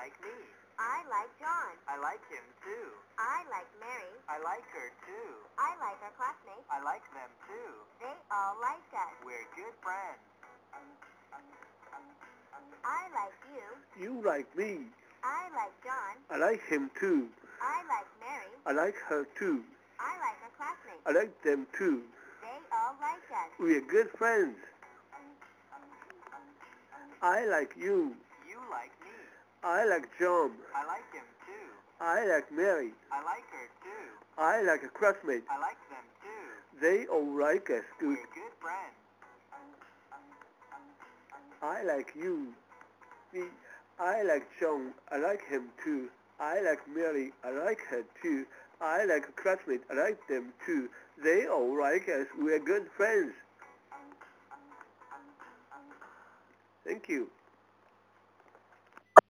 like me. I like John. I like him too. I like Mary. I like her too. I like our classmates. I like them too. They all like us. We're good friends. I like you. You like me. I like John. I like him too. I like Mary. I like her too. I like our classmates. I like them too. They all like us. We're good friends. I like you. You like me. I like John. I like him too. I like Mary. I like her too. I like a classmate. I like them too. They all like us too. We're good friends. I like you. Me. I like John. I like him too. I like Mary. I like her too. I like a classmate. I like them too. They all like us. We're good friends. Thank you.